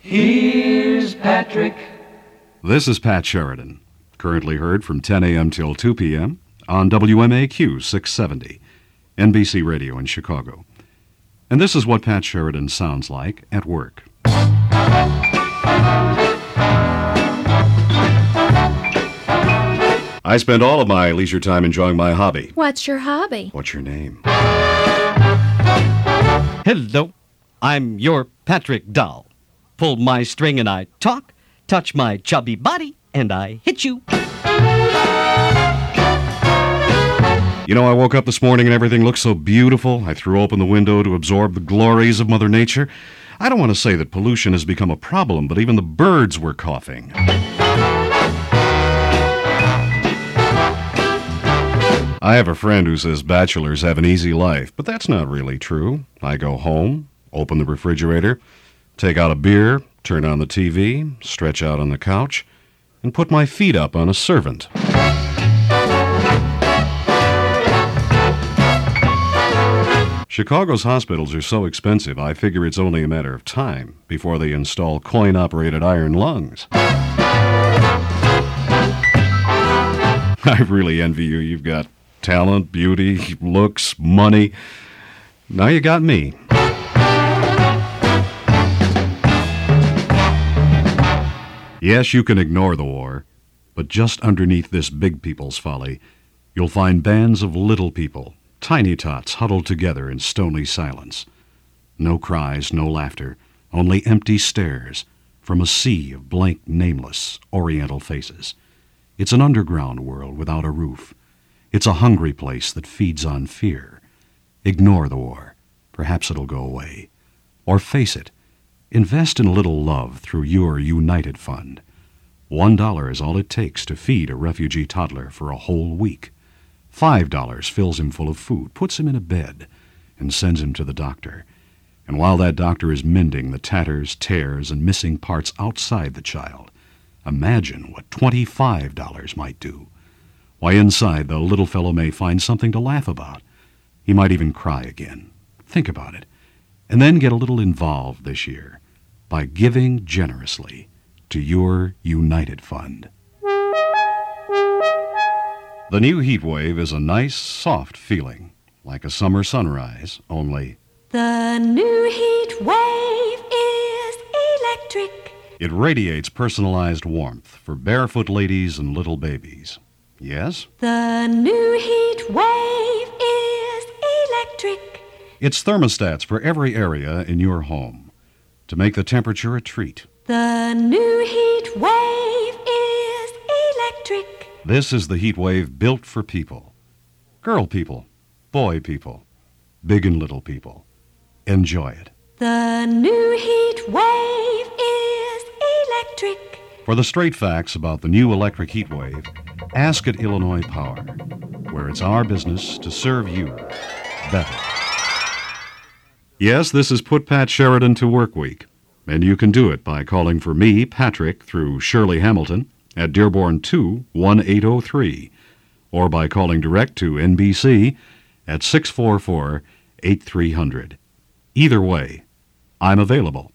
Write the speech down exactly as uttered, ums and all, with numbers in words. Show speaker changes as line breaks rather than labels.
Here's Patrick.
This is Pat Sheridan, currently heard from ten a.m. till two p.m. on W M A Q six seventy, N B C Radio in Chicago. And this is what Pat Sheridan sounds like at work. I spend all of my leisure time enjoying my hobby.
What's your hobby?
What's your name?
Hello, I'm your Patrick Doll. Pull my string and I talk, touch my chubby body, and I hit you.
You know, I woke up this morning and everything looked so beautiful. I threw open the window to absorb the glories of Mother Nature. I don't want to say that pollution has become a problem, but even the birds were coughing. I have a friend who says bachelors have an easy life, but that's not really true. I go home, open the refrigerator, take out a beer, turn on the T V, stretch out on the couch, and put my feet up on a servant. Chicago's hospitals are so expensive, I figure it's only a matter of time before they install coin-operated iron lungs. I really envy you. You've got talent, beauty, looks, money. Now you got me. Yes, you can ignore the war, but just underneath this big people's folly, you'll find bands of little people, tiny tots huddled together in stony silence. No cries, no laughter, only empty stares from a sea of blank, nameless, oriental faces. It's an underground world without a roof. It's a hungry place that feeds on fear. Ignore the war. Perhaps it'll go away. Or face it. Invest in a little love through your United Fund. One dollar is all it takes to feed a refugee toddler for a whole week. Five dollars fills him full of food, puts him in a bed, and sends him to the doctor. And while that doctor is mending the tatters, tears, and missing parts outside the child, imagine what twenty-five dollars might do. Why, inside, the little fellow may find something to laugh about. He might even cry again. Think about it. And then get a little involved this year by giving generously to your United Fund. The new heat wave is a nice, soft feeling, like a summer sunrise, only
the new heat wave is electric.
It radiates personalized warmth for barefoot ladies and little babies. Yes?
The new heat wave is electric.
It's thermostats for every area in your home to make the temperature a treat.
The new heat wave is electric.
This is the heat wave built for people. Girl people, boy people, big and little people. Enjoy it.
The new heat wave is electric.
For the straight facts about the new electric heat wave, ask at Illinois Power, where it's our business to serve you better. Yes, this is Put Pat Sheridan to Work Week, and you can do it by calling for me, Patrick, through Shirley Hamilton at Dearborn two one eight oh three, or by calling direct to N B C at six four four, eight three hundred. Either way, I'm available.